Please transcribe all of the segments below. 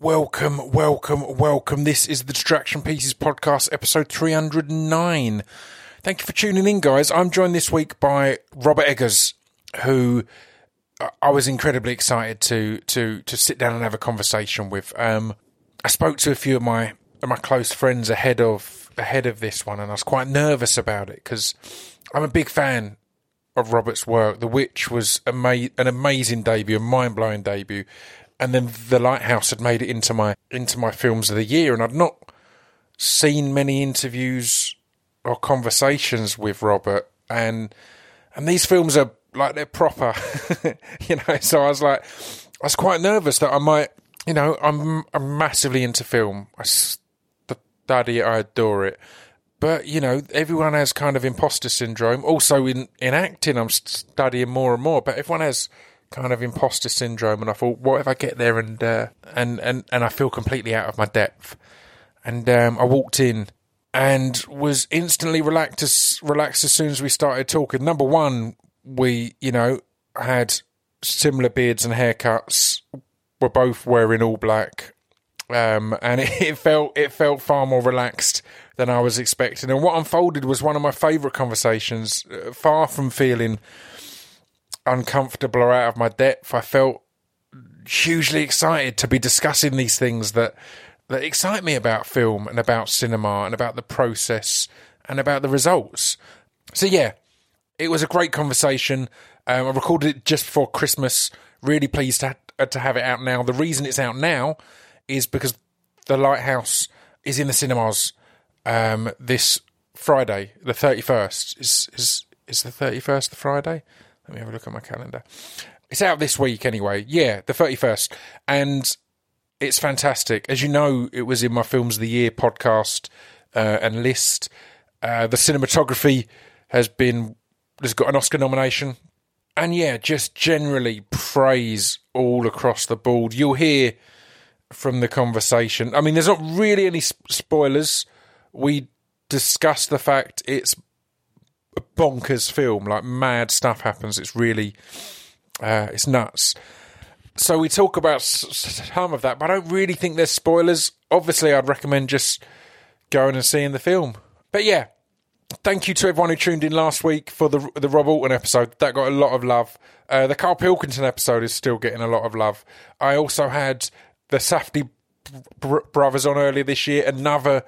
welcome. This is the Distraction Pieces podcast, episode 309. Thank you for tuning in, guys. I'm joined this week by Robert Eggers, who I was incredibly excited to sit down and have a conversation with. I spoke to a few of my close friends ahead of this one, and I was quite nervous about it because I'm a big fan of Robert's work. The Witch was an amazing debut, a mind-blowing debut. And then The Lighthouse had made it into my films of the year, and I'd not seen many interviews or conversations with Robert, and these films are like, they're proper, So I was quite nervous that I might, I'm massively into film. I study it, I adore it, but everyone has kind of imposter syndrome. Also in acting, I'm studying more and more, but everyone has kind of imposter syndrome, and I thought, what if I get there and I feel completely out of my depth? And I walked in and was instantly relaxed as soon as we started talking. Number one, we had similar beards and haircuts. We're both wearing all black, and it felt far more relaxed than I was expecting. And what unfolded was one of my favourite conversations. Far from feeling uncomfortable or out of my depth, I felt hugely excited to be discussing these things that excite me about film and about cinema and about the process and about the results. So yeah, it was a great conversation. I recorded it just before Christmas. Really pleased to have it out now. The reason it's out now is because The Lighthouse is in the cinemas this Friday, the 31st. Is the 31st the Friday? Let me have a look at my calendar. It's out this week anyway. Yeah, the 31st. And it's fantastic. As you know, it was in my Films of the Year podcast and list. The cinematography has got an Oscar nomination. And yeah, just generally praise all across the board. You'll hear from the conversation. I mean, there's not really any spoilers. We discussed the fact it's a bonkers film, like mad stuff happens. It's really, it's nuts. So we talk about some of that, but I don't really think there's spoilers. Obviously, I'd recommend just going and seeing the film. But yeah, thank you to everyone who tuned in last week for the Rob Alton episode. That got a lot of love. The Carl Pilkington episode is still getting a lot of love. I also had the Safdie brothers on earlier this year, another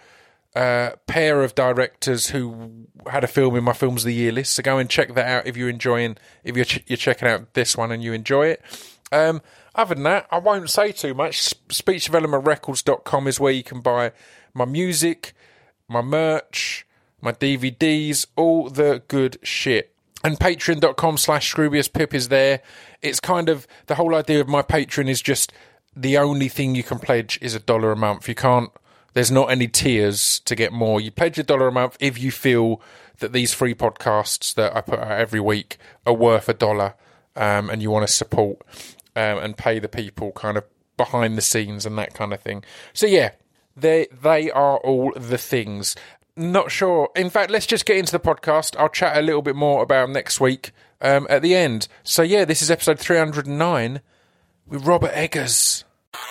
pair of directors who had a film in my Films of the Year list. So go and check that out if you're checking out this one and you enjoy it. Other than that, I won't say too much. SpeechDevelopmentRecords.com is where you can buy my music, my merch, my DVDs, all the good shit. And Patreon.com/ScroobiusPip is there. It's kind of, the whole idea of my Patreon is just the only thing you can pledge is $1 a month. There's not any tiers to get more. You pledge $1 a month if you feel that these free podcasts that I put out every week are worth $1, and you want to support and pay the people kind of behind the scenes and that kind of thing. So yeah, they are all the things. Not sure. In fact, let's just get into the podcast. I'll chat a little bit more about next week at the end. So yeah, this is episode 309 with Robert Eggers.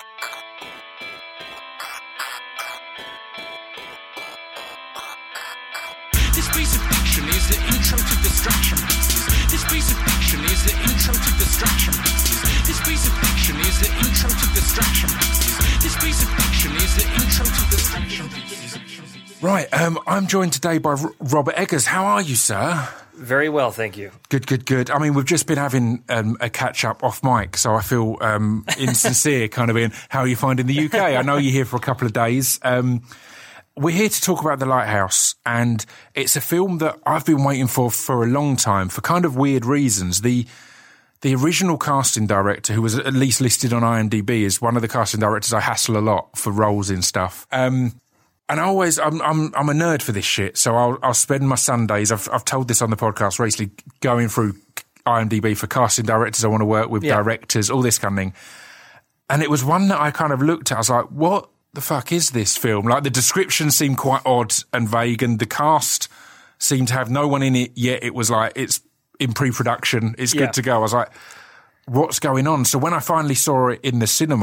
This piece of fiction is the intro to Distraction Pieces. This piece of fiction is the intro to Distraction Pieces. This piece of fiction is the intro to Distraction Pieces. This piece of fiction is the intro to Distraction Pieces. Right, I'm joined today by Robert Eggers. How are you, sir? Very well, thank you. Good. I mean, we've just been having a catch-up off mic, so I feel insincere kind of in, how are you finding the UK? I know you're here for a couple of days. We're here to talk about The Lighthouse, and it's a film that I've been waiting for a long time, for kind of weird reasons. The original casting director, who was at least listed on IMDb, is one of the casting directors I hassle a lot for roles in stuff. And I'm a nerd for this shit, so I'll spend my Sundays, I've told this on the podcast recently, going through IMDb for casting directors I want to work with, directors, all this kind of thing. And it was one that I kind of looked at, I was like, what the fuck is this film? Like, the description seemed quite odd and vague, and the cast seemed to have no one in it, yet it was like, it's in pre-production, it's good to go. I was like, what's going on? So when I finally saw it in the cinema,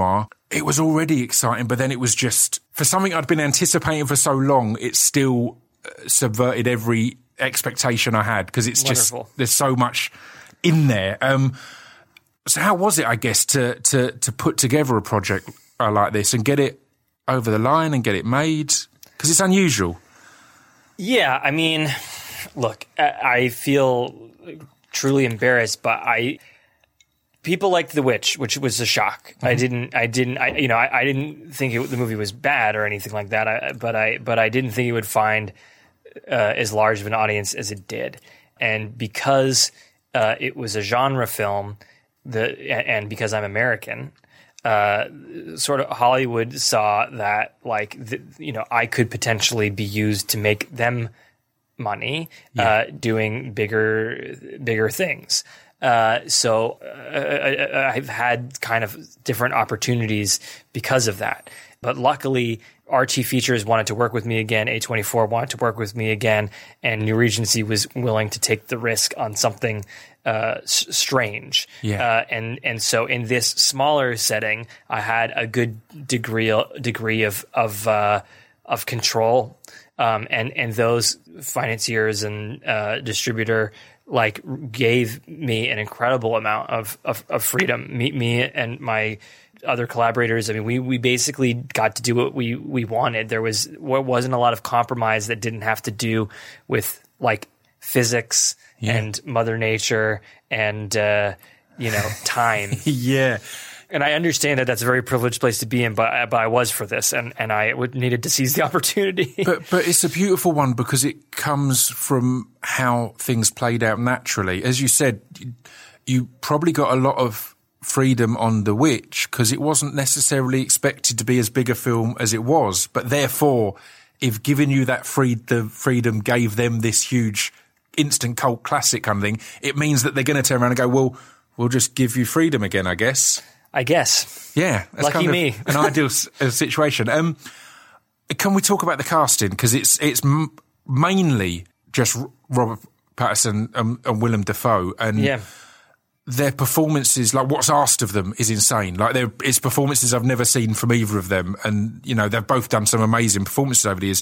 it was already exciting, but then it was just, for something I'd been anticipating for so long, it still subverted every expectation I had, because it's Wonderful. just, there's so much in there. So how was it, I guess, to put together a project like this and get it over the line and get it made? Because it's unusual. Yeah, I mean, look, I feel truly embarrassed, but people liked The Witch, which was a shock. I didn't think the movie was bad or anything like that. But I didn't think it would find as large of an audience as it did, and because it was a genre film, and because I'm American, sort of Hollywood saw that I could potentially be used to make them money, doing bigger things. So I've had kind of different opportunities because of that. But luckily, RT Features wanted to work with me again. A24 wanted to work with me again, and New Regency was willing to take the risk on something strange. Yeah. And so in this smaller setting, I had a good degree of control, and those financiers and distributor gave me an incredible amount of freedom. Me and my other collaborators. I mean, we basically got to do what we wanted. There wasn't a lot of compromise that didn't have to do with physics and Mother Nature and time. Yeah. And I understand that that's a very privileged place to be in, but I was for this, and I needed to seize the opportunity. But it's a beautiful one because it comes from how things played out naturally. As you said, you probably got a lot of freedom on The Witch because it wasn't necessarily expected to be as big a film as it was. But therefore, if giving you that the freedom gave them this huge instant cult classic kind of thing, it means that they're going to turn around and go, well, we'll just give you freedom again, I guess. Yeah. That's Lucky me. An ideal situation. Can we talk about the casting? Because it's mainly just Robert Pattinson and Willem Dafoe. And their performances, what's asked of them is insane. It's performances I've never seen from either of them. And, they've both done some amazing performances over the years.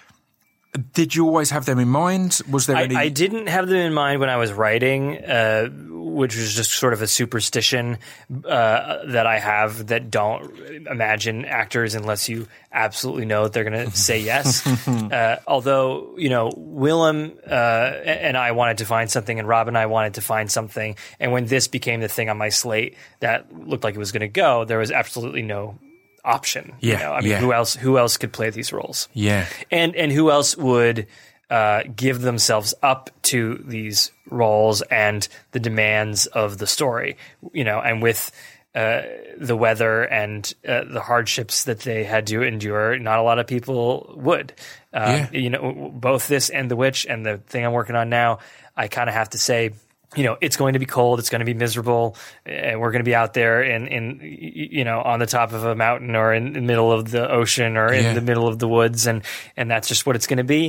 Did you always have them in mind? Was there any? I didn't have them in mind when I was writing, which was just sort of a superstition that I have that don't imagine actors unless you absolutely know that they're going to say yes. Although, Willem and I wanted to find something, and Rob and I wanted to find something. And when this became the thing on my slate that looked like it was going to go, there was absolutely no option. Who else could play these roles? Yeah. And who else would give themselves up to these roles and the demands of the story, and with the weather and the hardships that they had to endure, not a lot of people would. Both this and The Witch and the thing I'm working on now, I kind of have to say, it's going to be cold. It's going to be miserable, and we're going to be out there in on the top of a mountain or in the middle of the ocean or in the middle of the woods, and that's just what it's going to be.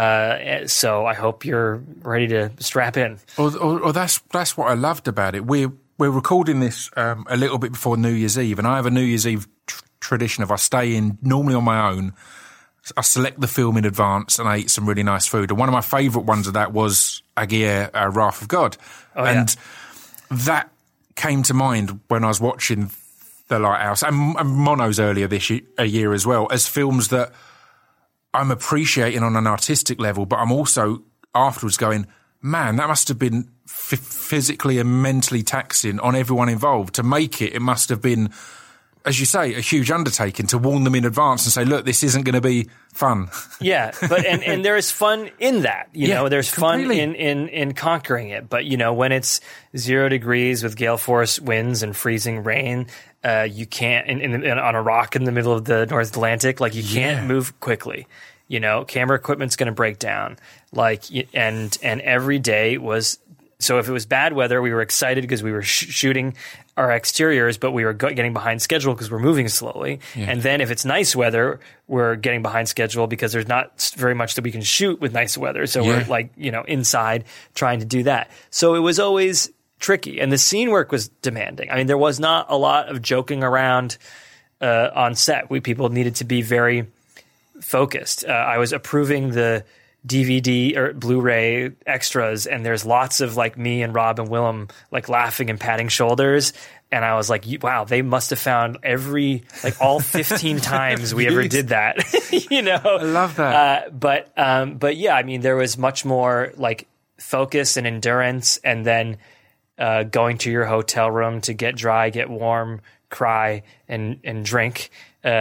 So I hope you're ready to strap in. Or that's what I loved about it. We're recording this a little bit before New Year's Eve, and I have a New Year's Eve tradition of I stay in normally on my own. I select the film in advance and I eat some really nice food. And one of my favourite ones of that was Aguirre, Wrath of God. And that came to mind when I was watching The Lighthouse and Mono's earlier this year as well, as films that I'm appreciating on an artistic level, but I'm also afterwards going, man, that must have been physically and mentally taxing on everyone involved. To make it must have been, as you say, a huge undertaking to warn them in advance and say, look, this isn't going to be fun. Yeah, but and there is fun in that. There's completely. fun in conquering it. But, when it's 0 degrees with gale force winds and freezing rain, you can't, on a rock in the middle of the North Atlantic, you can't move quickly. Camera equipment's going to break down. And every day was, so if it was bad weather, we were excited because we were shooting our exteriors, but we were getting behind schedule because we're moving slowly. Yeah. And then if it's nice weather, we're getting behind schedule because there's not very much that we can shoot with nice weather. So we're inside trying to do that. So it was always tricky. And the scene work was demanding. I mean, there was not a lot of joking around on set. People needed to be very focused. I was approving the DVD or Blu-ray extras, and there's lots of like me and Rob and Willem like laughing and patting shoulders. And I was like, wow, they must have found all 15 times we ever did that. I love that. But yeah, I mean, there was much more like focus and endurance, and then going to your hotel room to get dry, get warm, cry, and drink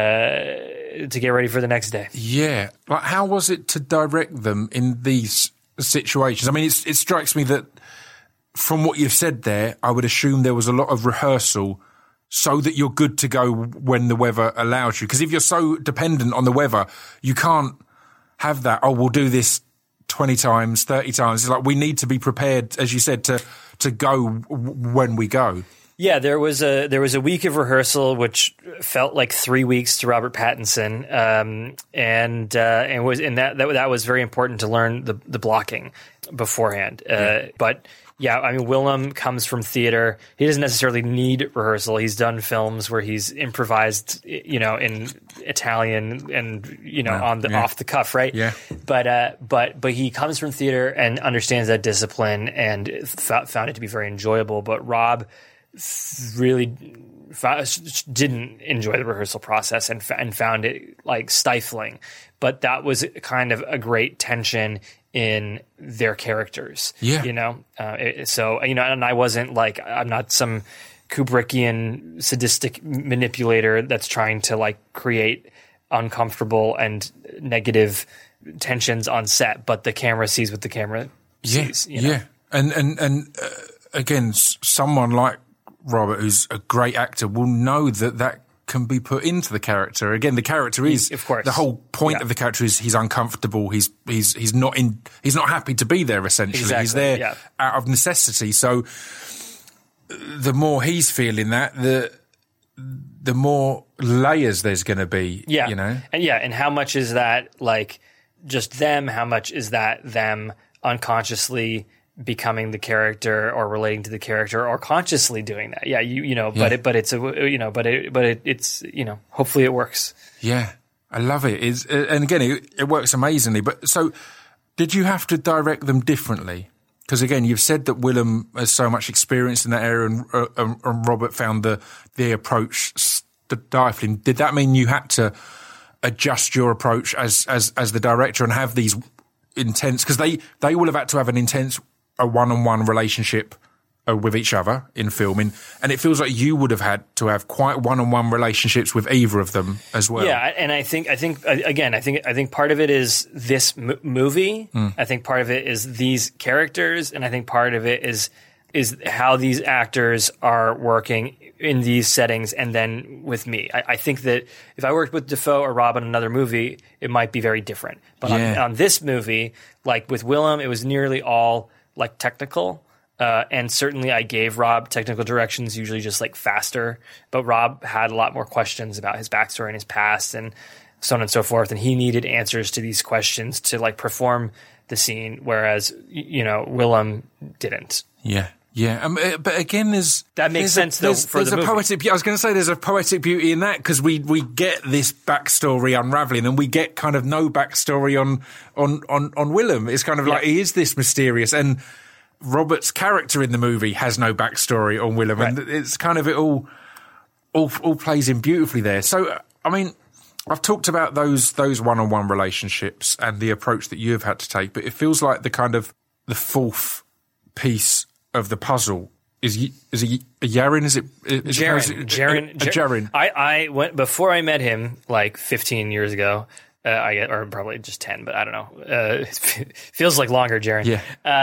to get ready for the next day. Yeah. Like, how was it to direct them in these situations? I mean, it strikes me that from what you've said there, I would assume there was a lot of rehearsal so that you're good to go when the weather allows you. Because if you're so dependent on the weather, you can't have that, we'll do this 20 times, 30 times. It's like we need to be prepared, as you said, to go when we go. Yeah, there was a week of rehearsal, which felt like 3 weeks to Robert Pattinson, and that was very important to learn the blocking beforehand. But yeah, I mean, Willem comes from theater. He doesn't necessarily need rehearsal. He's done films where he's improvised, in Italian and off the cuff, right? Yeah. But he comes from theater and understands that discipline and found it to be very enjoyable. But Rob really didn't enjoy the rehearsal process and found it like stifling. But that was kind of a great tension in their characters. Yeah. And I wasn't like, I'm not some Kubrickian sadistic manipulator that's trying to like create uncomfortable and negative tensions on set, but the camera sees what the camera sees. Yeah. And again, someone like Robert, who's a great actor, will know that can be put into the character. Again, the character is, of course, the whole point of the character is he's uncomfortable. He's not happy to be there. Essentially, exactly. He's there out of necessity. So the more he's feeling that, the more layers there's going to be. Yeah, And and how much is that like just them? How much is that them unconsciously becoming the character or relating to the character or consciously doing that? It's hopefully it works. Yeah. I love it. And again, it works amazingly. But so did you have to direct them differently? Because again, you've said that Willem has so much experience in that area and Robert found the approach stifling. Did that mean you had to adjust your approach as the director and have these intense, because they will have had to have an intense a one-on-one relationship with each other in filming, and it feels like you would have had to have quite one-on-one relationships with either of them as well. Yeah, and I think part of it is this movie. I think part of it is these characters, and I think part of it is how these actors are working in these settings, and then with me. I think that if I worked with Dafoe or Rob on another movie, it might be very different. But on this movie, like with Willem, it was nearly all like technical, and certainly I gave Rob technical directions, usually just like faster, but Rob had a lot more questions about his backstory and his past and so on and so forth, and he needed answers to these questions to like perform the scene, whereas Willem didn't. Yeah, but again, that makes sense though for the movie. I was going to say there's a poetic beauty in that, because we get this backstory unraveling, and we get kind of no backstory on Willem. It's kind of like he is this mysterious, and Robert's character in the movie has no backstory on Willem, and it's kind of it all plays in beautifully there. So I mean, I've talked about those one-on-one relationships and the approach that you have had to take, but it feels like the kind of the fourth piece of the puzzle is it Yarin? Is it Jarin? I went before I met him like 15 years ago. Or probably just 10, but I don't know. It feels like longer, Jarin. Yeah.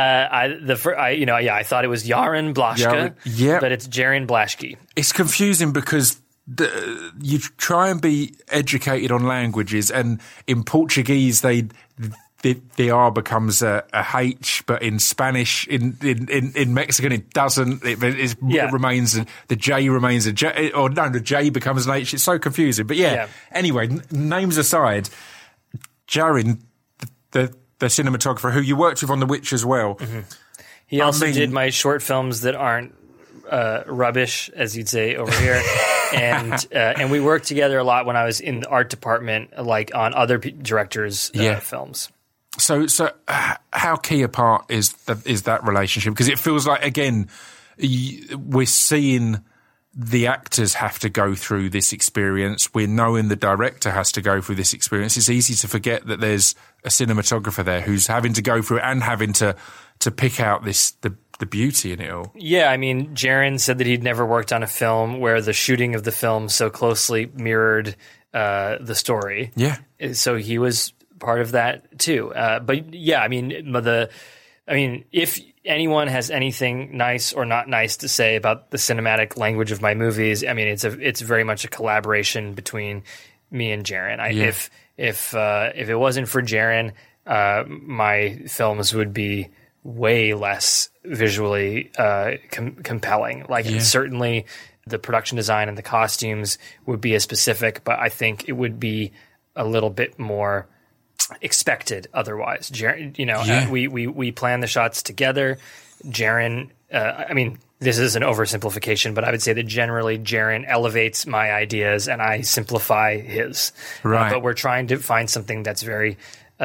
I thought it was Yarin Blaschke, but it's Jarin Blaschke. It's confusing because you try and be educated on languages, and in Portuguese the R becomes a H, but in Spanish, in Mexican, it doesn't. It remains the J remains a J, or no, the J becomes an H. It's so confusing. But anyway, names aside, Jarin, the cinematographer who you worked with on The Witch as well. Mm-hmm. He also did my short films that aren't rubbish, as you'd say over here. And we worked together a lot when I was in the art department, like on other directors' films. So how key a part is that relationship? Because it feels like, again, we're seeing the actors have to go through this experience. We're knowing the director has to go through this experience. It's easy to forget that there's a cinematographer there who's having to go through it and having to pick out the beauty in it all. Yeah, I mean, Jaron said that he'd never worked on a film where the shooting of the film so closely mirrored the story. Yeah. So he was part of that too. But yeah, I mean, if anyone has anything nice or not nice to say about the cinematic language of my movies, I mean, it's very much a collaboration between me and Jaron. If it wasn't for Jaron, my films would be way less visually compelling. Certainly the production design and the costumes would be as specific, but I think it would be a little bit more expected otherwise. We plan the shots together. Jaron, this is an oversimplification, but I would say that generally Jaron elevates my ideas and I simplify his. Right. But we're trying to find something that's very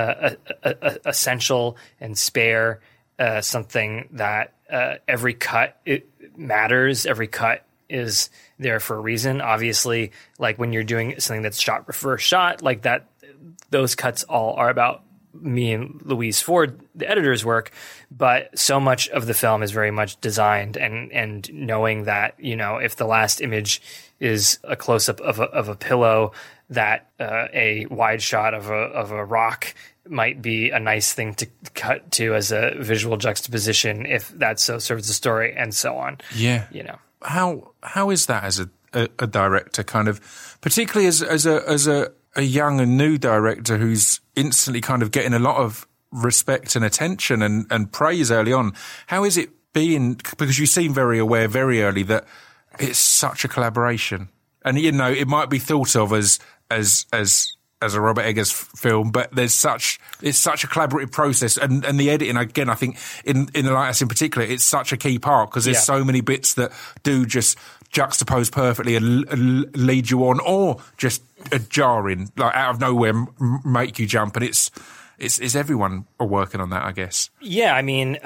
essential and spare, something that every cut it matters. Every cut is there for a reason. Obviously, like when you're doing something that's shot for shot, like that, those cuts all are about me and Louise Ford, the editor's work, but so much of the film is very much designed and knowing that, if the last image is a close-up of a pillow, that a wide shot of a rock might be a nice thing to cut to as a visual juxtaposition if that so serves the story, and so on. Yeah. How is that as a director, kind of, particularly as a young and new director who's instantly kind of getting a lot of respect and attention and praise early on? How is it being, because you seem very aware very early that it's such a collaboration, and it might be thought of as a Robert Eggers film, but it's such a collaborative process, and the editing, again, I think in The Lighthouse in particular, it's such a key part because there's so many bits that do just juxtapose perfectly and lead you on, or just jarring, like out of nowhere, make you jump, and it's everyone are working on that, I guess. Yeah, I mean,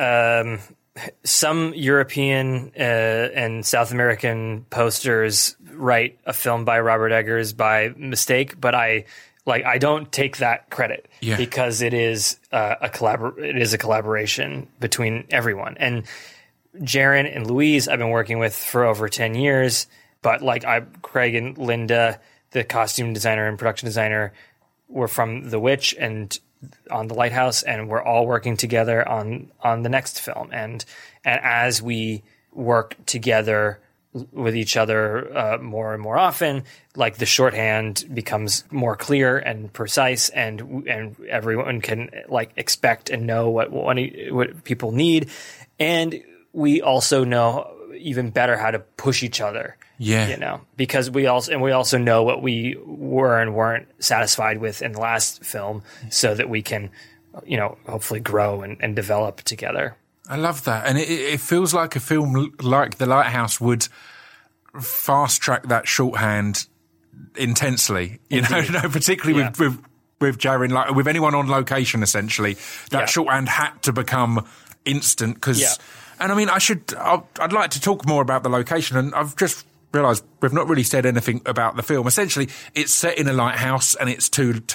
some European and South American posters write a film by Robert Eggers by mistake, but I don't take that credit because it is a collaboration between everyone. And Jaron and Louise I've been working with for over 10 years, but Craig and Linda, the costume designer and production designer, were from The Witch and on The Lighthouse, and we're all working together on the next film. And as we work together with each other more and more often, like the shorthand becomes more clear and precise, and everyone can expect and know what people need, and we also know even better how to push each other. Yeah, because we also know what we were and weren't satisfied with in the last film, so that we can, hopefully grow and develop together. I love that, and it feels like a film like The Lighthouse would fast track that shorthand intensely. Particularly with Jaron, like with anyone on location, essentially, that shorthand had to become instant because. And I mean, I'd like to talk more about the location, and I've just realised we've not really said anything about the film. Essentially, it's set in a lighthouse, and it's it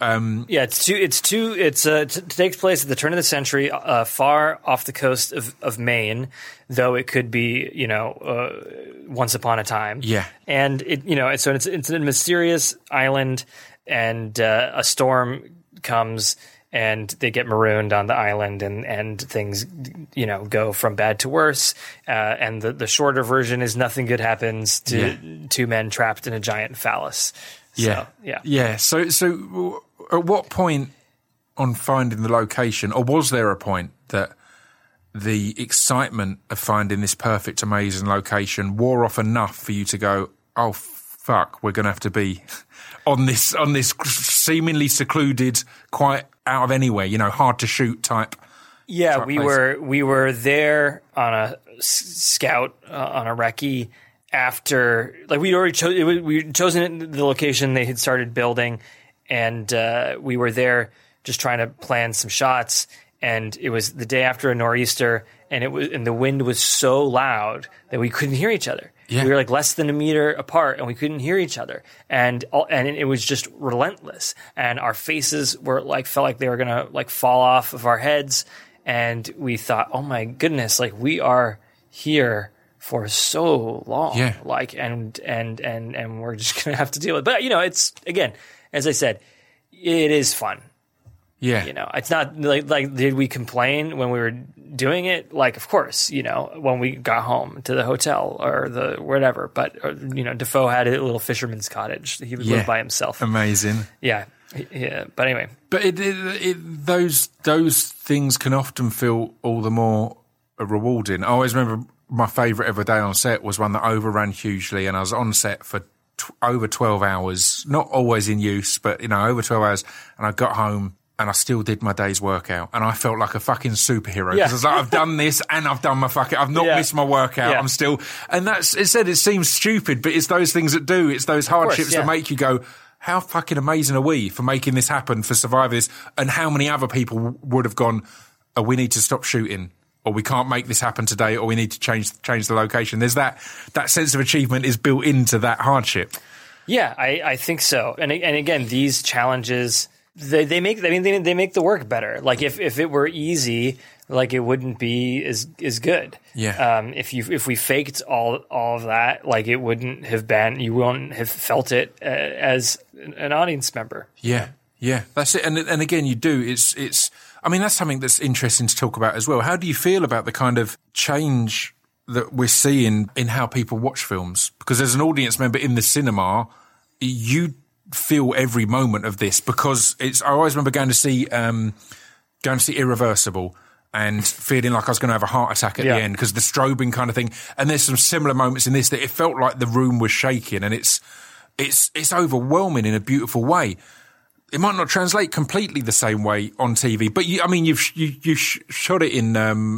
takes place at the turn of the century, far off the coast of Maine, though it could be, once upon a time. Yeah. And it's a mysterious island, and a storm comes, and they get marooned on the island, and things, go from bad to worse. And the shorter version is nothing good happens to two men trapped in a giant phallus. So, So at what point on finding the location, or was there a point that the excitement of finding this perfect, amazing location wore off enough for you to go, oh, fuck, we're going to have to be on this seemingly secluded, quite out of anywhere, hard to shoot type Yeah, type we place? were there on a scout on a recce after, like, we'd already we'd chosen the location they had started building, and we were there just trying to plan some shots. And it was the day after a nor'easter, and the wind was so loud that we couldn't hear each other. Yeah. We were like less than a meter apart, and we couldn't hear each other. And it was just relentless. And our faces were like, felt like they were gonna like fall off of our heads. And we thought, oh my goodness, like we are here for so long. Yeah. Like, and we're just gonna have to deal with it. But it's, again, as I said, it is fun. Yeah. It's not like did we complain when we were doing it? Like, of course, when we got home to the hotel or the whatever. But Defoe had a little fisherman's cottage. He would live by himself. Amazing. Yeah. But anyway, But those things can often feel all the more rewarding. I always remember my favourite ever day on set was one that overran hugely, and I was on set for over 12 hours, not always in use, but over 12 hours, and I got home and I still did my day's workout, and I felt like a fucking superhero because Yeah. I was like, I've done this and I've done my I've not missed my workout. Yeah. I'm still, and it seems stupid, but it's those things that do. It's those hardships that make you go, how fucking amazing are we for making this happen, for surviving this, and how many other people would have gone, oh, we need to stop shooting, or we can't make this happen today, or we need to change the location. There's that sense of achievement is built into that hardship. yeah, I think so. And again, these challenges, they make the work better. Like if it were easy, like it wouldn't be as good. Yeah. If we faked all of that, like it wouldn't have been, you wouldn't have felt it as an audience member. Yeah. Yeah. That's it. And again, you do. It's. I mean, that's something that's interesting to talk about as well. How do you feel about the kind of change that we're seeing in how people watch films? Because as an audience member in the cinema, you feel every moment of this, because I always remember going to see Irreversible and feeling like I was going to have a heart attack at the end because the strobing kind of thing. And there's some similar moments in this that it felt like the room was shaking, and it's overwhelming in a beautiful way. It might not translate completely the same way on TV, but you've shot it in I'm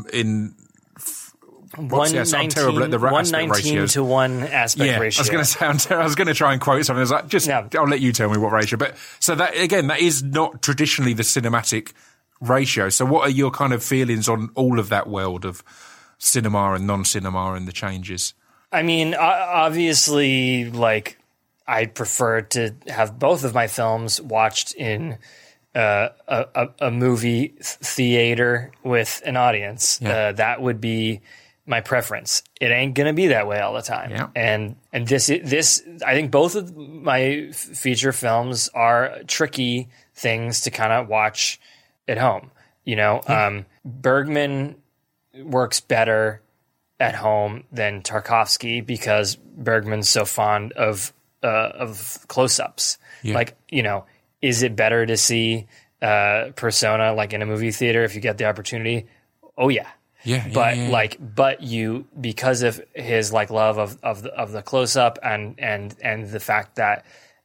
terrible at the aspect ratios. 1:19 to 1 aspect ratio. I was going to say, I was going to try and quote something. I was like, I'll let you tell me what ratio. But so that is not traditionally the cinematic ratio. So what are your kind of feelings on all of that world of cinema and non-cinema and the changes? I mean, obviously, like, I prefer to have both of my films watched in a movie theater with an audience. Yeah. That would be my preference. It ain't gonna be that way all the time. Yeah. And this I think both of my feature films are tricky things to kind of watch at home. Bergman works better at home than Tarkovsky because Bergman's so fond of close-ups. Yeah. Like, is it better to see Persona like in a movie theater if you get the opportunity? Oh yeah. Yeah. But you, because of his like love of the close-up and the fact that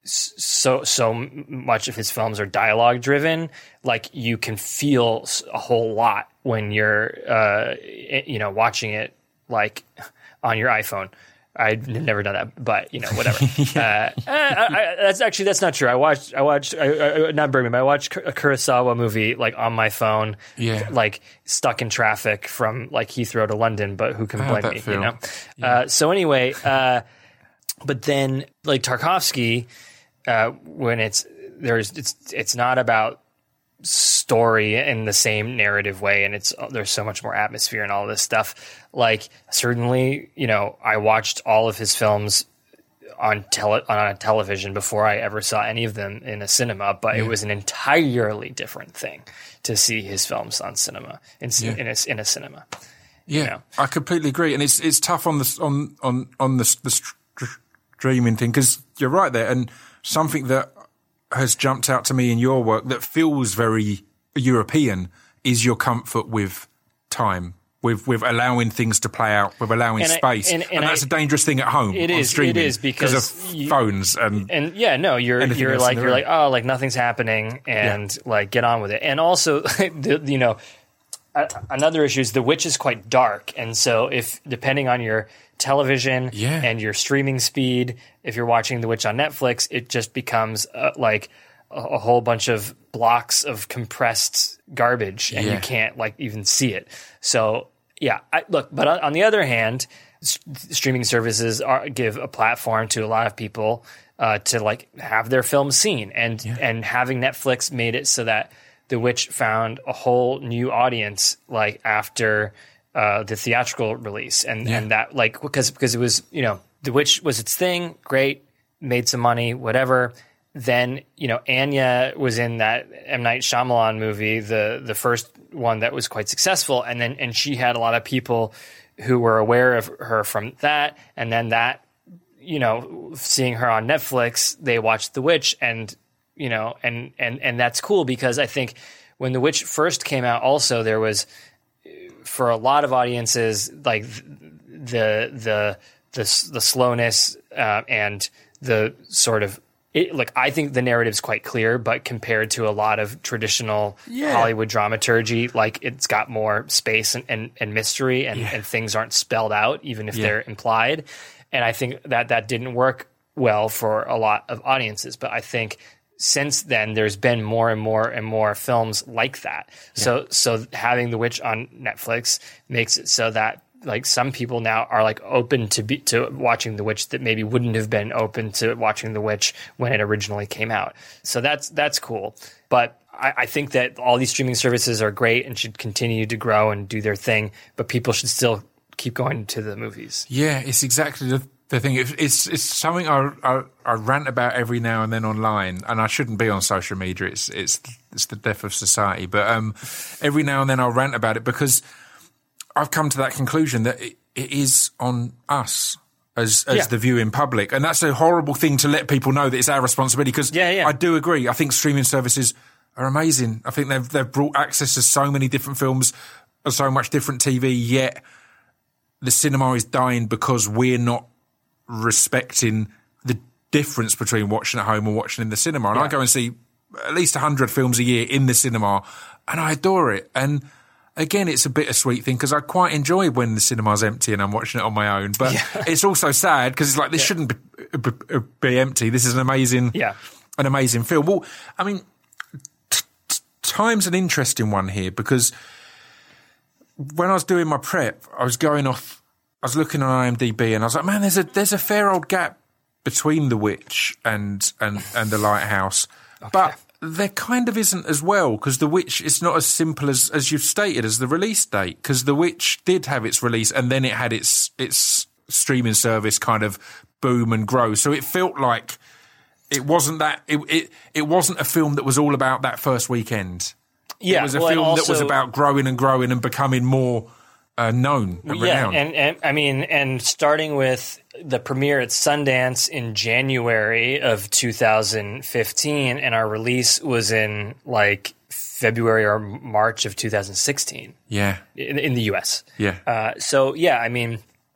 so much of his films are dialogue driven, like you can feel a whole lot when you're watching it like on your iPhone. I've never done that, but whatever. That's not true. I watched not Bergman, but I watched a Kurosawa movie like on my phone, like stuck in traffic from like Heathrow to London. But who can blame me? Yeah. So anyway, but then like Tarkovsky, when it's not about story in the same narrative way, and there's so much more atmosphere and all this stuff. Like certainly, I watched all of his films on a television before I ever saw any of them in a cinema, but it was an entirely different thing to see his films on cinema in a cinema. Yeah, I completely agree, and it's tough on the streaming thing, because you're right there, and something that has jumped out to me in your work that feels very European is your comfort with time, with allowing things to play out, with allowing space, and that's a dangerous thing at home. It is because of phones you're like, oh, like nothing's happening, and like get on with it. And also, another issue is The Witch is quite dark, and so if depending on your television and your streaming speed, if you're watching The Witch on Netflix, it just becomes like a whole bunch of blocks of compressed garbage, and you can't like even see it. So but on the other hand, streaming services give a platform to a lot of people to like have their films seen, and having Netflix made it so that The Witch found a whole new audience like after the theatrical release, and that like because it was, you know, The Witch was its thing, great, made some money, whatever. Then, you know, Anya was in that M. Night Shyamalan movie, the first one that was quite successful, and she had a lot of people who were aware of her from that, and then that, you know, seeing her on Netflix, they watched The Witch, and you know, and that's cool, because I think when The Witch first came out, also there was, for a lot of audiences, like the slowness and the sort of like, I think the narrative's quite clear, but compared to a lot of traditional Hollywood dramaturgy, like it's got more space and mystery, and things aren't spelled out, even if they're implied. And I think that didn't work well for a lot of audiences. But I think since then, there's been more and more and more films like that. Yeah. So having The Witch on Netflix makes it so that like some people now are like open to watching The Witch that maybe wouldn't have been open to watching The Witch when it originally came out. So that's cool. But I think that all these streaming services are great and should continue to grow and do their thing, but people should still keep going to the movies. Yeah, it's exactly the thing. It's something I rant about every now and then online, and I shouldn't be on social media. It's the death of society. But every now and then I'll rant about it, because I've come to that conclusion that it is on us as the viewing public. And that's a horrible thing to let people know, that it's our responsibility, because I do agree. I think streaming services are amazing. I think they've brought access to so many different films, so much different TV, yet the cinema is dying because we're not respecting the difference between watching at home and watching in the cinema. And I go and see at least 100 films a year in the cinema, and I adore it. And again, it's a bittersweet thing, because I quite enjoy when the cinema's empty and I'm watching it on my own. But it's also sad, because it's like, this shouldn't be empty. This is an amazing film. Well, I mean, time's an interesting one here, because when I was doing my prep, I was looking on IMDb, and I was like, man, there's a fair old gap between The Witch and The Lighthouse. Okay. But there kind of isn't as well, because The Witch is not as simple as you've stated as the release date, because The Witch did have its release and then it had its streaming service kind of boom and grow. So it felt like it wasn't that it wasn't a film that was all about that first weekend. Yeah, it was a film that was about growing and becoming more known and renowned. And I mean, and starting with the premiere at Sundance in January of 2015, and our release was in like February or March of 2016. Yeah, in the US. Yeah. So yeah, I mean,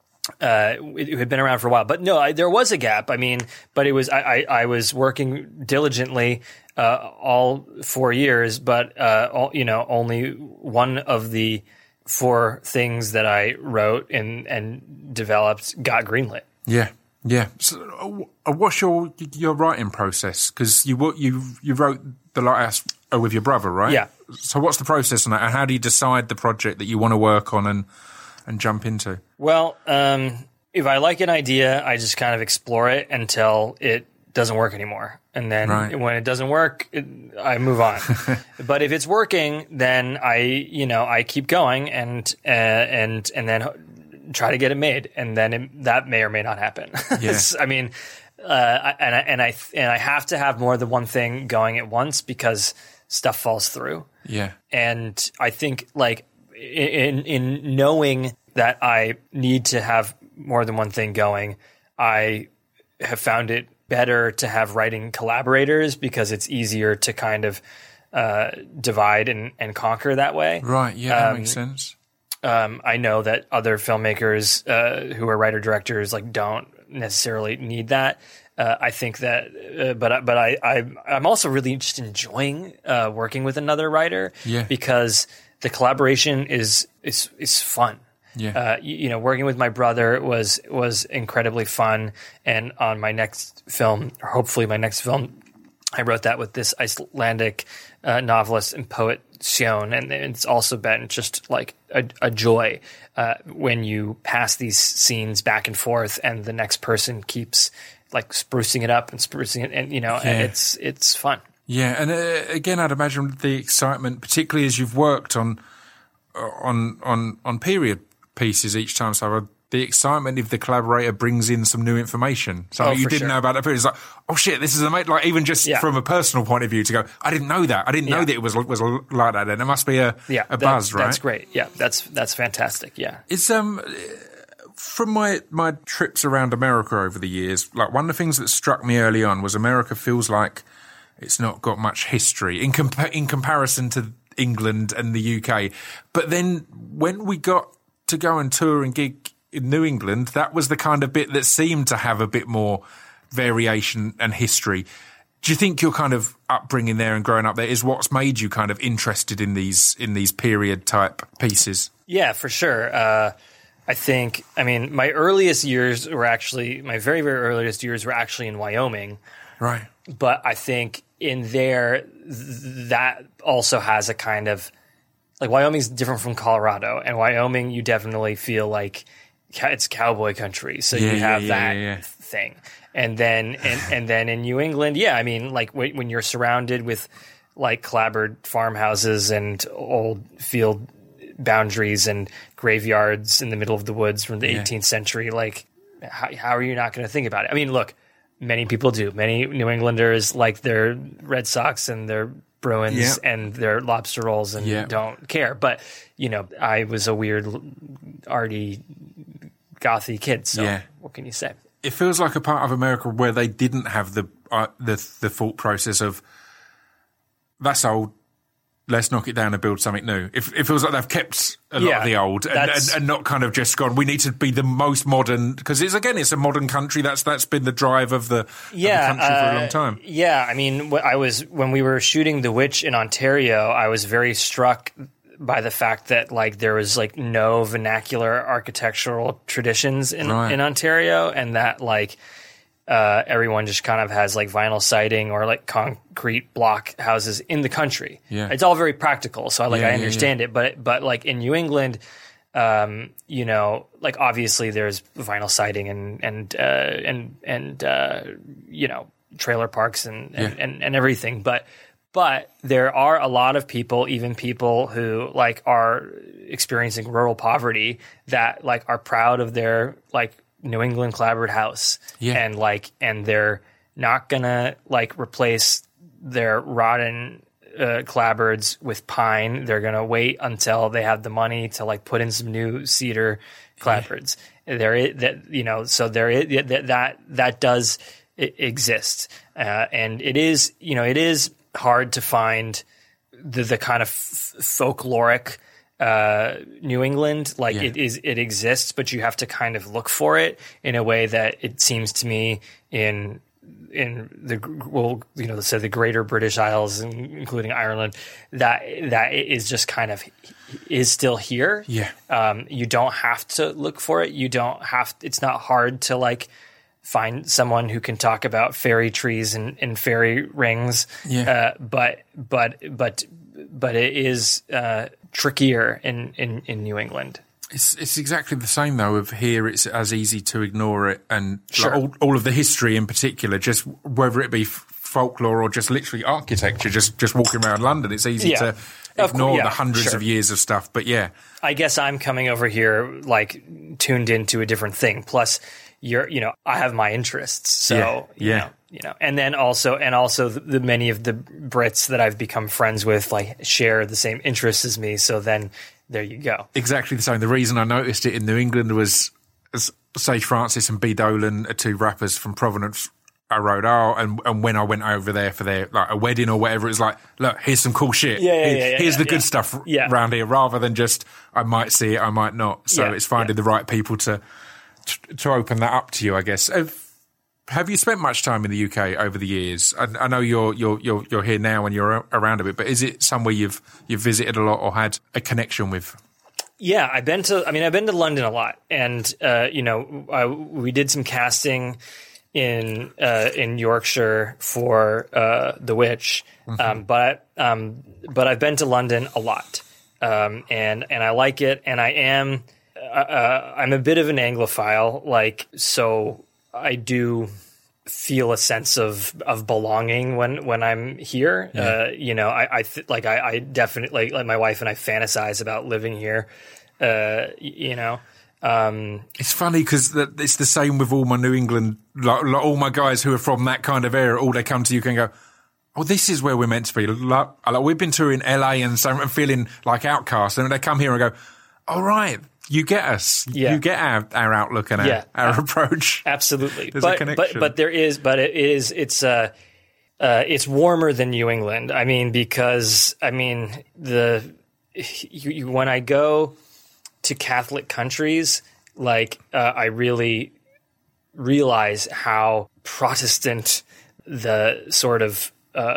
it had been around for a while, but no, there was a gap. I mean, but it was I was working diligently all 4 years, but only one of the 4 things that I wrote and developed got greenlit. Yeah, yeah. So, what's your writing process? Because you wrote The Lighthouse with your brother, right? Yeah. So what's the process on that, and how do you decide the project that you want to work on and jump into? Well, if I like an idea, I just kind of explore it until it doesn't work anymore. And then when it doesn't work, I move on. But if it's working, then I keep going and then try to get it made. And then that may or may not happen. Yeah. I mean, I have to have more than one thing going at once, because stuff falls through. Yeah. And I think like in knowing that I need to have more than one thing going, I have found it better to have writing collaborators, because it's easier to kind of divide and conquer that way. Right, yeah, that makes sense. I know that other filmmakers who are writer-directors like don't necessarily need that. I think that, I'm also really just enjoying working with another writer, because the collaboration is fun. Yeah. Working with my brother was incredibly fun, and on my next film, or hopefully my next film, I wrote that with this Icelandic novelist and poet Sjón, and it's also been just like a joy when you pass these scenes back and forth, and the next person keeps like sprucing it up and sprucing it, and and it's fun. Yeah, and again, I'd imagine the excitement, particularly as you've worked on period pieces each time. So the excitement if the collaborator brings in some new information, something you didn't know about that period. It's like, oh shit, this is amazing. Like even just from a personal point of view, to go, I didn't know that. I didn't know that it was like that. And it must be a buzz, right? That's great. Yeah, that's fantastic. Yeah, it's from my trips around America over the years, like one of the things that struck me early on was America feels like it's not got much history in comparison to England and the UK. But then when we got to go and tour and gig in New England, that was the kind of bit that seemed to have a bit more variation and history. Do you think your kind of upbringing there and growing up there is what's made you kind of interested in these period type pieces? Yeah, for sure. I mean, my earliest years were actually, my very, very earliest years were actually in Wyoming. Right. But I think in there, that also has a kind of, like Wyoming's different from Colorado, and Wyoming, you definitely feel like it's cowboy country. So you have that thing. And then, and then in New England, I mean, like when you're surrounded with like clapboard farmhouses and old field boundaries and graveyards in the middle of the woods from the 18th century, like how are you not going to think about it? I mean, look, many people do. Many New Englanders like their Red Sox and their Bruins and their lobster rolls and don't care. But, I was a weird, arty, gothy kid. So what can you say? It feels like a part of America where they didn't have the thought process of, that's old, let's knock it down and build something new. It feels like they've kept a lot of the old and not kind of just gone, we need to be the most modern, because it's a modern country. That's been the drive of the country for a long time. Yeah, I mean, when we were shooting The Witch in Ontario, I was very struck by the fact that like there was like no vernacular architectural traditions in Ontario, and that like everyone just kind of has like vinyl siding or like concrete block houses in the country. Yeah. It's all very practical. So I understand it, but like in New England, like obviously there's vinyl siding and trailer parks and everything. But there are a lot of people, even people who like are experiencing rural poverty, that like are proud of their like New England clapboard house, and they're not gonna like replace their rotten clapboards with pine. They're gonna wait until they have the money to like put in some new cedar clapboards. That does exist, and it is hard to find the kind of folkloric New England, like it exists, but you have to kind of look for it in a way that it seems to me in the greater British Isles, including Ireland, that is just kind of is still here. Yeah. You don't have to look for it. It's not hard to like find someone who can talk about fairy trees and fairy rings. Yeah. But it is trickier in New England. It's exactly the same though. Of here, it's as easy to ignore it, and like all of the history in particular, just whether it be folklore or just literally architecture, just walking around London, it's easy to ignore the hundreds of years of stuff. But I guess I'm coming over here like tuned into a different thing. Plus, I have my interests, so and then also the many of the Brits that I've become friends with like share the same interests as me. So then there you go. Exactly the same. The reason I noticed it in New England was Sage Francis and B. Dolan are two rappers from Providence, Rhode Island, and when I went over there for their like a wedding or whatever, it was like, look, here's some cool shit. Here's the good stuff around here, rather than just I might see it, I might not. So it's finding the right people to open that up to you, I guess. Have you spent much time in the UK over the years? I know you're here now and you're around a bit, but is it somewhere you've visited a lot or had a connection with? Yeah, I've been to London a lot, and we did some casting in Yorkshire for The Witch, but I've been to London a lot, and I like it, and I'm a bit of an Anglophile, like, so I do feel a sense of belonging when I'm here. Yeah. I definitely, like my wife and I fantasize about living here. It's funny because it's the same with all my New England, like all my guys who are from that kind of area. All they come to you and go, "Oh, this is where we're meant to be." Like we've been touring LA and feeling like outcasts, and they come here and go, "All right, you get us. Yeah. You get our outlook and our approach." Absolutely. There's a connection. It's warmer than New England. I mean, because when I go to Catholic countries, like I really realize how Protestant the sort of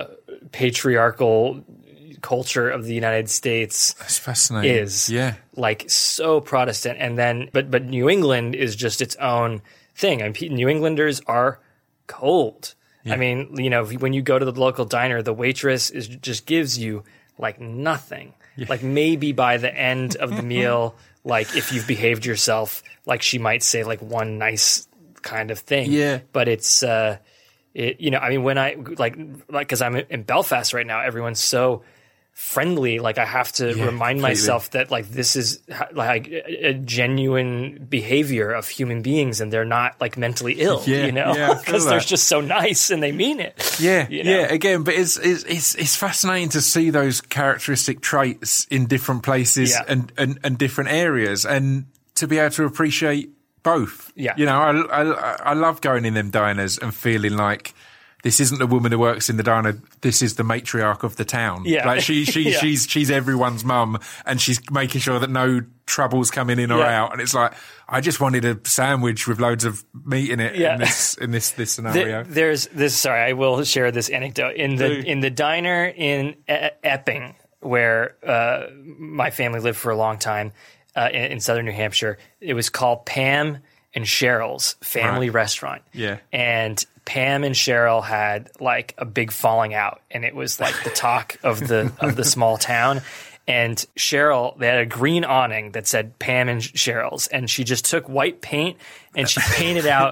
patriarchal culture of the United States That's fascinating. is. Yeah. Like so Protestant, and then but New England is just its own thing. I mean, New Englanders are cold. Yeah. I mean, when you go to the local diner, the waitress just gives you like nothing. Yeah. Like maybe by the end of the meal, like if you've behaved yourself, like she might say like one nice kind of thing. Yeah. But it's I mean, when I because I'm in Belfast right now, everyone's so friendly. Like I have to remind myself that like this is like a genuine behavior of human beings, and they're not like mentally ill. Because they're just so nice and they mean it. Yeah, Again, but it's fascinating to see those characteristic traits in different places and different areas, and to be able to appreciate both. Yeah, I love going in them diners and feeling like this isn't the woman who works in the diner. This is the matriarch of the town. Yeah. Like she's everyone's mum, and she's making sure that no trouble's coming in or out. And it's like, I just wanted a sandwich with loads of meat in it in this scenario. There's this. Sorry, I will share this anecdote in the diner in Epping, where my family lived for a long time in southern New Hampshire. It was called Pam and Cheryl's Family Restaurant. Yeah, and Pam and Cheryl had like a big falling out, and it was like the talk of the small town. And Cheryl, they had a green awning that said Pam and Cheryl's, and she just took white paint and she painted out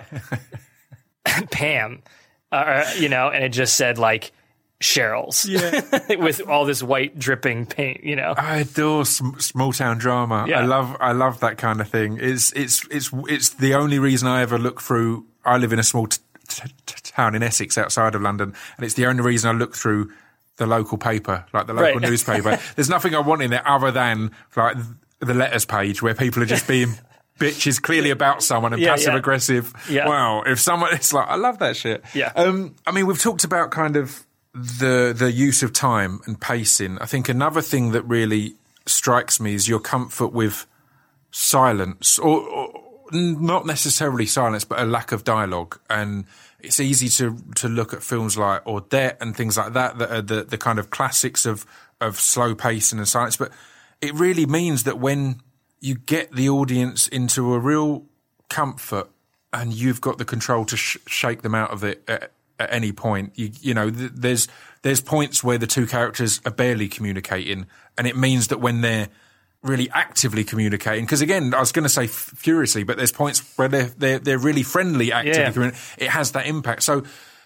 Pam, and it just said like Cheryl's, with all this white dripping paint. I adore small town drama. Yeah. I love that kind of thing. It's the only reason I ever look through. I live in a small town in Essex outside of London, and it's the only reason I look through the local paper, like the local newspaper. There's nothing I want in there other than like the letters page where people are just being bitches clearly about someone and passive aggressive. Yeah. Wow. If someone, it's like, I love that shit. Yeah. I mean, we've talked about kind of the use of time and pacing. I think another thing that really strikes me is your comfort with silence, or not necessarily silence, but a lack of dialogue. And it's easy to look at films like Audette and things like that are the kind of classics of slow pacing and silence. But it really means that when you get the audience into a real comfort and you've got the control to shake them out of it at any point, there's points where the two characters are barely communicating, and it means that when they're really actively communicating, because again, I was going to say furiously, but there's points where they're really friendly, actively communicating. It has that impact. So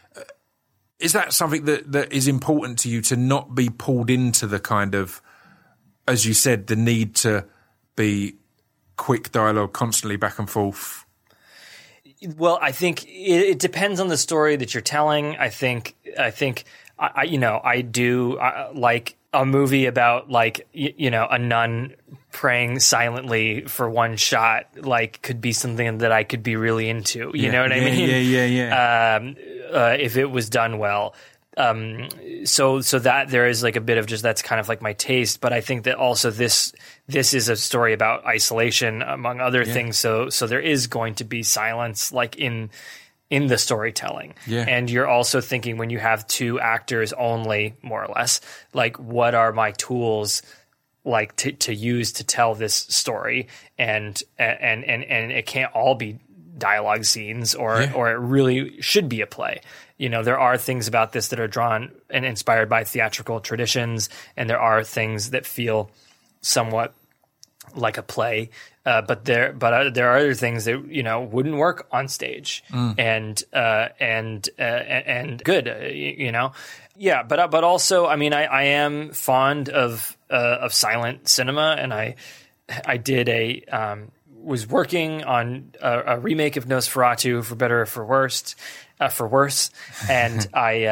is that something that is important to you, to not be pulled into the kind of, as you said, the need to be quick dialogue constantly back and forth? Well, I think it depends on the story that you're telling. I think I do like a movie about like, a nun praying silently for one shot, like could be something that I could be really into. You know what I mean? Yeah. If it was done well. So that there is like a bit of just, that's kind of like my taste, but I think that also this is a story about isolation among other things. So there is going to be silence, like in in the storytelling. Yeah. And you're also thinking, when you have two actors only, more or less, like, what are my tools like to use to tell this story? And it can't all be dialogue scenes, or it really should be a play. You know, there are things about this that are drawn and inspired by theatrical traditions, and there are things that feel somewhat like a play. But there are other things that, you know, wouldn't work on stage, and good, you know, yeah. But also, I mean, I am fond of silent cinema, and I was working on a remake of Nosferatu, for better or for worse, and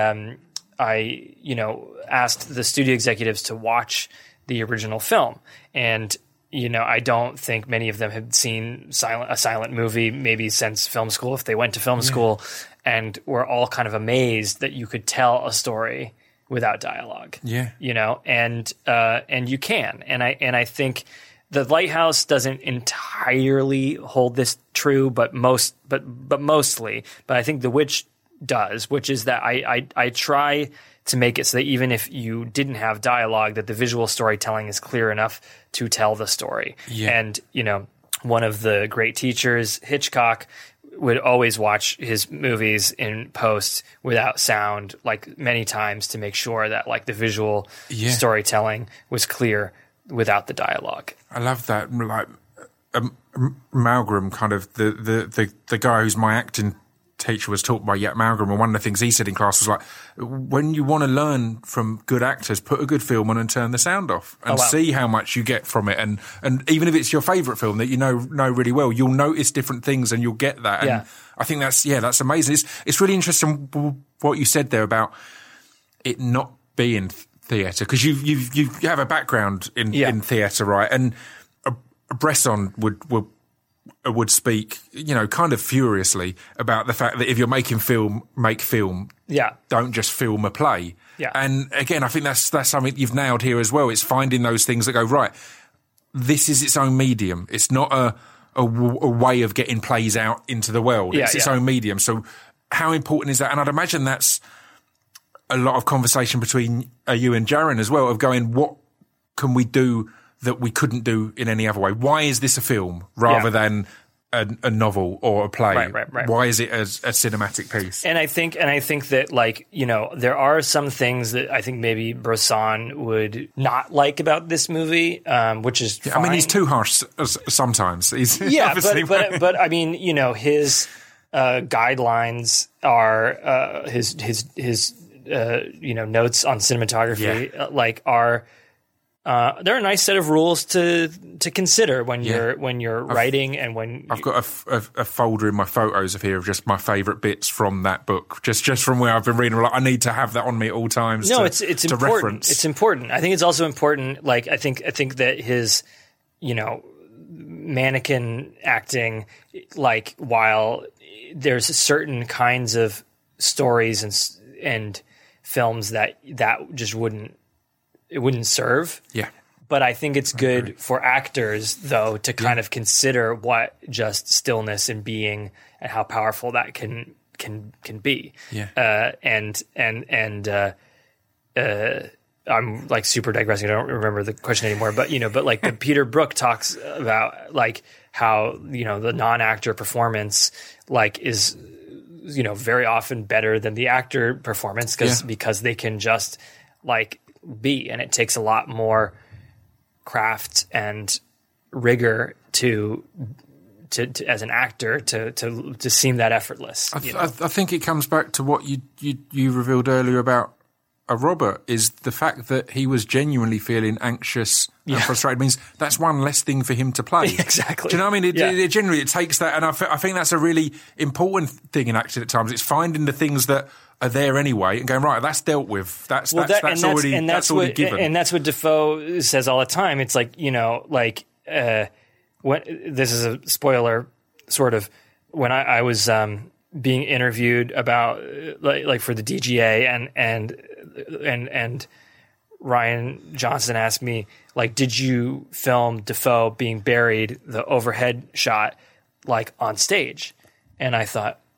I you know, asked the studio executives to watch the original film, and you know, I don't think many of them had seen a silent movie maybe since film school, if they went to film school, and were all kind of amazed that you could tell a story without dialogue. Yeah, you know, and you can, and I think The Lighthouse doesn't entirely hold this true, but mostly. But I think The Witch does, which is that I try to make it so that even if you didn't have dialogue, that the visual storytelling is clear enough to tell the story. Yeah. And, you know, one of the great teachers, Hitchcock, would always watch his movies in post without sound, like, many times, to make sure that, like, the visual storytelling was clear without the dialogue. I love that. Like, Malgrim, kind of the guy who's my acting teacher was taught by Jaap Malgrim, and one of the things he said in class was like, when you want to learn from good actors, put a good film on and turn the sound off, and see how much you get from it. And even if it's your favourite film that you know really well, you'll notice different things and you'll get that. And I think that's amazing. It's really interesting what you said there about it not being theatre, because you have a background in theatre, right? And Bresson would speak, you know, kind of furiously about the fact that if you're making film, make film. Yeah. Don't just film a play. Yeah. And again, I think that's something you've nailed here as well. It's finding those things that go, right, this is its own medium. It's not a way of getting plays out into the world. It's its own medium. So how important is that? And I'd imagine that's a lot of conversation between you and Jaron as well, of going, what can we do that we couldn't do in any other way? Why is this a film rather than a novel or a play? Right. Why is it a cinematic piece? And I think that, like, you know, there are some things that I think maybe Bresson would not like about this movie, which is fine. I mean, he's too harsh sometimes. He's but I mean, you know, his guidelines are his you know, notes on cinematography like are. They're a nice set of rules to consider when you're writing, and when I've got a folder in my photos of here of just my favourite bits from that book, just from where I've been reading. Like, I need to have that on me at all times. No, it's important. Reference. It's important. I think it's also important. Like, I think that his, you know, mannequin acting, like, while there's certain kinds of stories and films that just wouldn't serve. Yeah. But I think it's good for actors, though, to kind of consider what just stillness and being and how powerful that can be. Yeah. I'm like super digressing. I don't remember the question anymore. But, you know, like Peter Brook talks about, like, how, you know, the non-actor performance, like, is, you know, very often better than the actor performance because they can just, like, be, and it takes a lot more craft and rigor to as an actor to seem that effortltless. I think it comes back to what you revealed earlier about Robert, is the fact that he was genuinely feeling anxious and frustrated. Means that's one less thing for him to play. Exactly. Do you know what I mean? It generally takes that, and I think that's a really important thing in acting at times. It's finding the things that are there anyway and going, right, that's dealt with. That's already given. And that's what Defoe says all the time. It's like, you know, like, when this is a spoiler, sort of, when I was being interviewed about like for the DGA, and Ryan Johnson asked me, like, did you film Defoe being buried, the overhead shot, like, on stage? And I thought,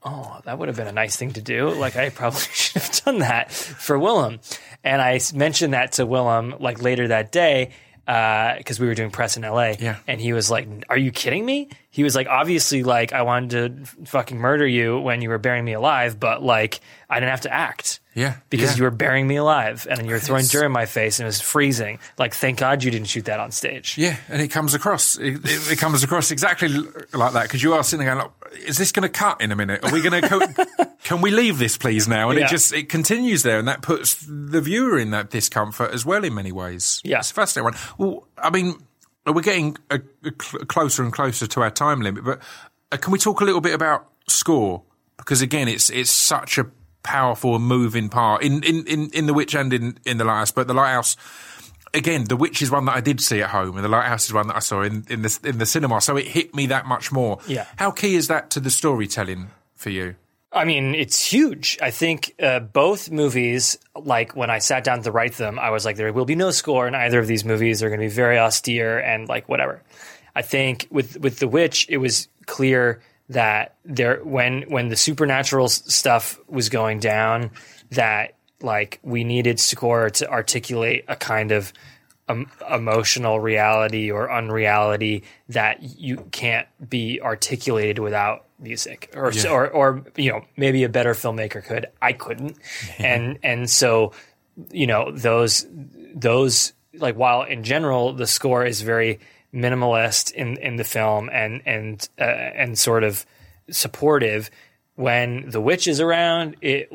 oh, that would have been a nice thing to do. Like, I probably should have done that for Willem. And I mentioned that to Willem, like, later that day, because we were doing press in LA. Yeah. And he was like, are you kidding me? He was like, obviously, like, I wanted to fucking murder you when you were burying me alive, but, like, I didn't have to act. Yeah. Because you were burying me alive and you were throwing dirt in my face and it was freezing. Like, thank God you didn't shoot that on stage. Yeah, and it comes across. It comes across exactly like that, because you are sitting there going, is this going to cut in a minute? Are we going to? Can we leave this, please, now? And it continues there, and that puts the viewer in that discomfort as well in many ways. Yeah, it's a fascinating one. Well, I mean, we're getting closer and closer to our time limit, but can we talk a little bit about score? Because again, it's such a powerful and moving part in The Witch and in The Lighthouse. But The Lighthouse, again, The Witch is one that I did see at home, and The Lighthouse is one that I saw in the cinema. So it hit me that much more. Yeah. How key is that to the storytelling for you? I mean, it's huge. I think both movies, like when I sat down to write them, I was like, there will be no score in either of these movies. They're going to be very austere and like whatever. I think with The Witch, it was clear that when the supernatural stuff was going down, that like we needed score to articulate a kind of emotional reality or unreality that you can't be articulated without music, or you know, maybe a better filmmaker could. I couldn't, and so you know those like, while in general the score is very minimalist in the film and sort of supportive, when The Witch is around, it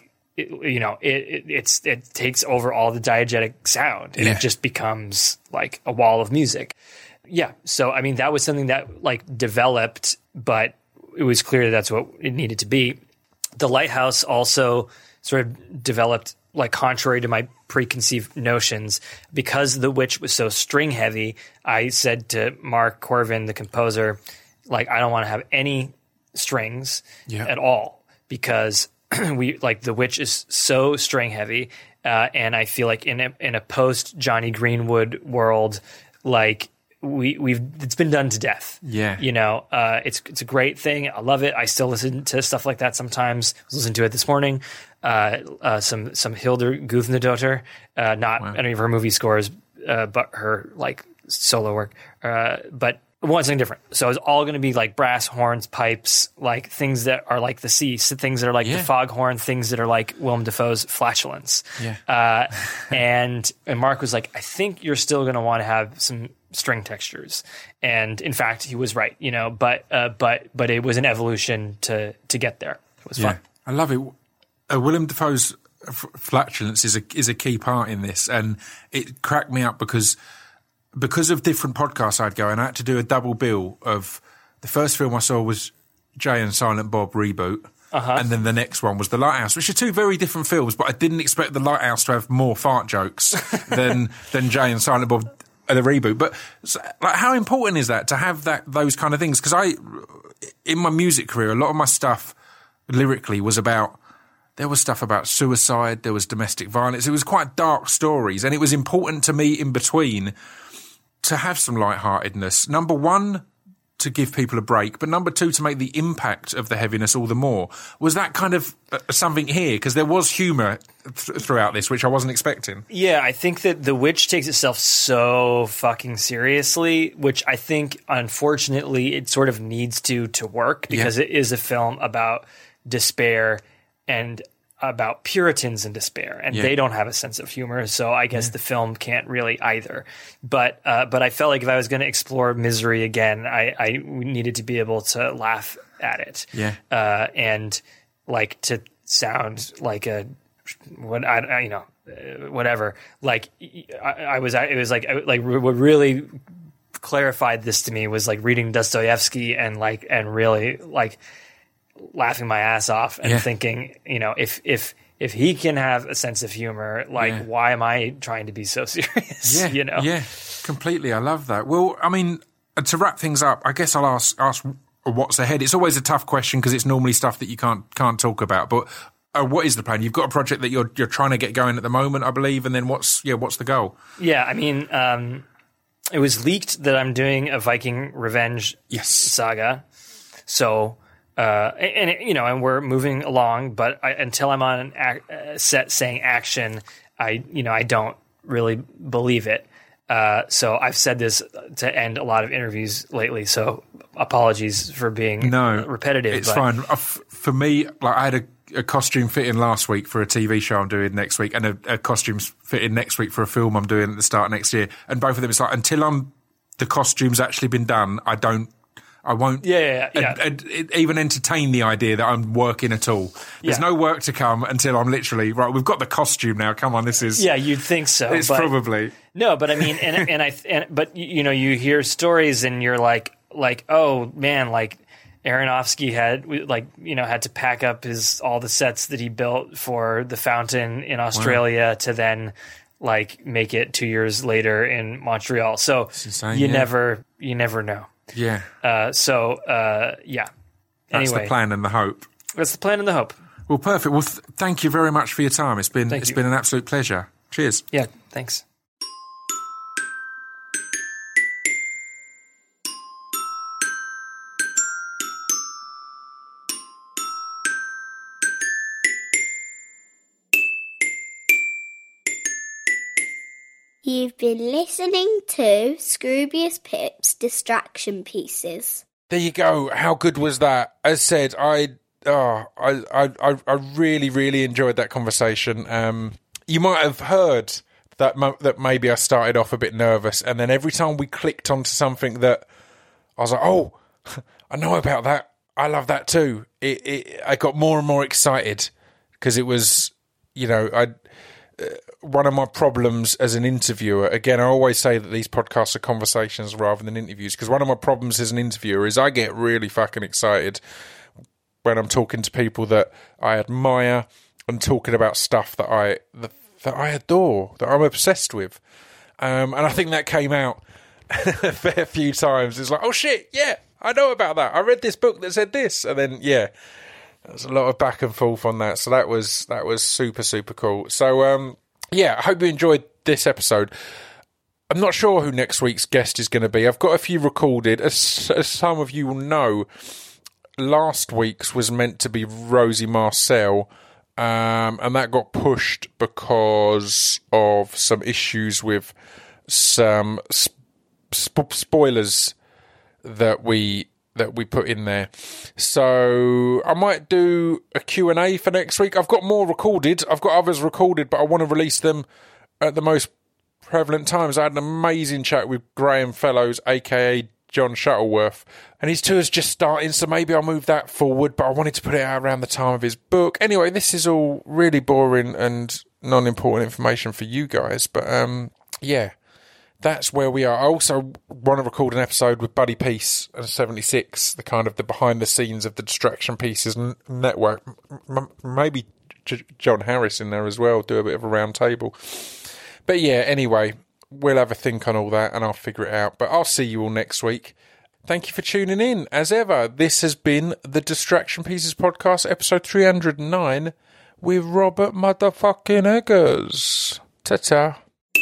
takes over all the diegetic sound, and it just becomes like a wall of music. Yeah. So, I mean, that was something that like developed, but it was clear that that's what it needed to be. The Lighthouse also sort of developed, like, contrary to my preconceived notions, because The Witch was so string heavy. I said to Mark Corvin, the composer, like, I don't want to have any strings at all, because The Witch is so string heavy, and I feel like in a post Johnny Greenwood world, like it's been done to death. Yeah, you know, it's a great thing. I love it. I still listen to stuff like that sometimes. I was listening to it this morning. Some Hildur Guðnadóttir, not any of her movie scores, but her like solo work. But one something different. So it's all going to be like brass, horns, pipes, like things that are like the sea, things that are like the foghorn, things that are like Willem Dafoe's flatulence. And Mark was like, I think you're still going to want to have some string textures. And in fact, he was right, you know, but it was an evolution to get there. It was fun. I love it. Willem Dafoe's flatulence is a key part in this, and it cracked me up because of different podcasts I'd go, and I had to do a double bill of the first film I saw was Jay and Silent Bob Reboot, and then the next one was The Lighthouse, which are two very different films, but I didn't expect The Lighthouse to have more fart jokes than Jay and Silent Bob the Reboot. But like, how important is that to have those kind of things? Because in my music career, a lot of my stuff lyrically was there was stuff about suicide, there was domestic violence, it was quite dark stories, and it was important to me in between to have some lightheartedness. Number one, to give people a break, but number two, to make the impact of the heaviness all the more. Was that kind of something here? Because there was humour throughout this, which I wasn't expecting. Yeah, I think that The Witch takes itself so fucking seriously, which I think, unfortunately, it sort of needs to work, because it is a film about despair and about Puritans in despair, and they don't have a sense of humor, so I guess the film can't really either. But I felt like if I was going to explore misery again, I needed to be able to laugh at it, and like to sound like whatever. Like it was like what really clarified this to me was like reading Dostoevsky and really like laughing my ass off and thinking, you know, if he can have a sense of humor, like why am I trying to be so serious? You know? Yeah, completely. I love that. Well, I mean, to wrap things up, I guess I'll ask what's ahead. It's always a tough question because it's normally stuff that you can't talk about. But what is the plan? You've got a project that you're trying to get going at the moment, I believe, and then what's the goal? Yeah, I mean, it was leaked that I'm doing a Viking revenge saga, so. and we're moving along, but until I'm on set saying action, I don't really believe it. So I've said this to end a lot of interviews lately. So apologies for being repetitive. It's fine. For me, like I had a costume fitting last week for a TV show I'm doing next week, and a costumes fitting next week for a film I'm doing at the start of next year. And both of them, it's like until the costume's actually been done, I won't even entertain the idea that I'm working at all. There's no work to come until I'm literally, right, we've got the costume now, come on, this is... Yeah, you'd think so. It's probably... No, but I mean, but you hear stories and you're like, oh man, like Aronofsky had to pack up all the sets that he built for the fountain in Australia to then like make it 2 years later in Montreal. So you never know. Yeah. Yeah. That's the plan and the hope. That's the plan and the hope. Well, perfect. Well, thank you very much for your time. It's been an absolute pleasure. Cheers. Yeah, thanks. You've been listening to Scroobius Pip's Distraction Pieces. There you go. How good was that? As said, I really, really enjoyed that conversation. You might have heard that maybe I started off a bit nervous, and then every time we clicked onto something that I was like, oh, I know about that. I love that too. I got more and more excited because it was, one of my problems as an interviewer, again, I always say that these podcasts are conversations rather than interviews, because one of my problems as an interviewer is I get really fucking excited when I'm talking to people that I admire and talking about stuff that I adore, that I'm obsessed with. And I think that came out a fair few times. It's like, oh shit, yeah, I know about that. I read this book that said this. And then, yeah, there's a lot of back and forth on that. So that was super, super cool. So, yeah, I hope you enjoyed this episode. I'm not sure who next week's guest is going to be. I've got a few recorded. As some of you will know, last week's was meant to be Rosie Marcel, and that got pushed because of some issues with some spoilers that we put in there. So I might do a Q&A for next week. I've got more recorded. I've got others recorded, but I want to release them at the most prevalent times. I had an amazing chat with Graham Fellows, a.k.a. John Shuttleworth, and his tour's just starting, so maybe I'll move that forward, but I wanted to put it out around the time of his book. Anyway, this is all really boring and non-important information for you guys, but yeah. That's where we are. I also want to record an episode with Buddy Peace and 76, the kind of the behind the scenes of the Distraction Pieces network. Maybe John Harris in there as well, do a bit of a round table. But yeah, anyway, we'll have a think on all that and I'll figure it out. But I'll see you all next week. Thank you for tuning in. As ever, this has been the Distraction Pieces podcast, episode 309, with Robert motherfucking Eggers. Ta-ta.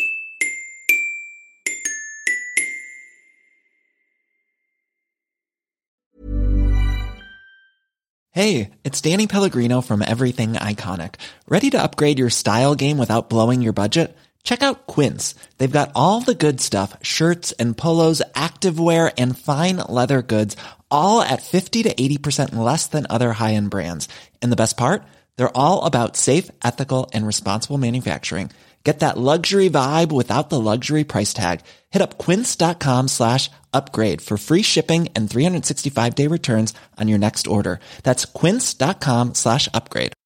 Hey, it's Danny Pellegrino from Everything Iconic. Ready to upgrade your style game without blowing your budget? Check out Quince. They've got all the good stuff, shirts and polos, activewear, and fine leather goods, all at 50 to 80% less than other high-end brands. And the best part? They're all about safe, ethical, and responsible manufacturing. Get that luxury vibe without the luxury price tag. Hit up quince.com/upgrade for free shipping and 365-day returns on your next order. That's quince.com/upgrade.